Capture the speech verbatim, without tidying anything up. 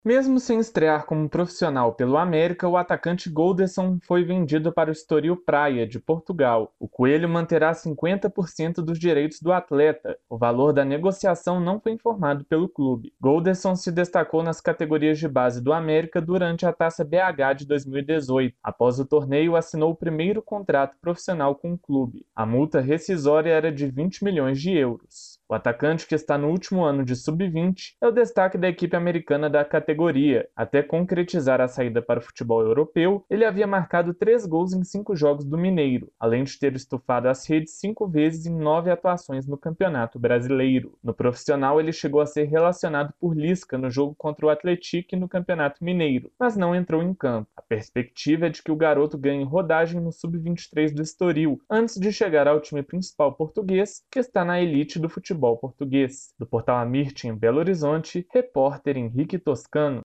Mesmo sem estrear como profissional pelo América, o atacante Golderson foi vendido para o Estoril Praia, de Portugal. O Coelho manterá cinquenta por cento dos direitos do atleta. O valor da negociação não foi informado pelo clube. Golderson se destacou nas categorias de base do América durante a Taça B H de dois mil e dezoito. Após o torneio, assinou o primeiro contrato profissional com o clube. A multa rescisória era de vinte milhões de euros. O atacante, que está no último ano de sub vinte, é o destaque da equipe americana da categoria. Até concretizar a saída para o futebol europeu, ele havia marcado três gols em cinco jogos do Mineiro, além de ter estufado as redes cinco vezes em nove atuações no Campeonato Brasileiro. No profissional, ele chegou a ser relacionado por Lisca no jogo contra o Atlético no Campeonato Mineiro, mas não entrou em campo. A perspectiva é de que o garoto ganhe rodagem no sub vinte e três do Estoril, antes de chegar ao time principal português, que está na elite do futebol português. Do portal Amirte em Belo Horizonte, repórter Henrique Toscano.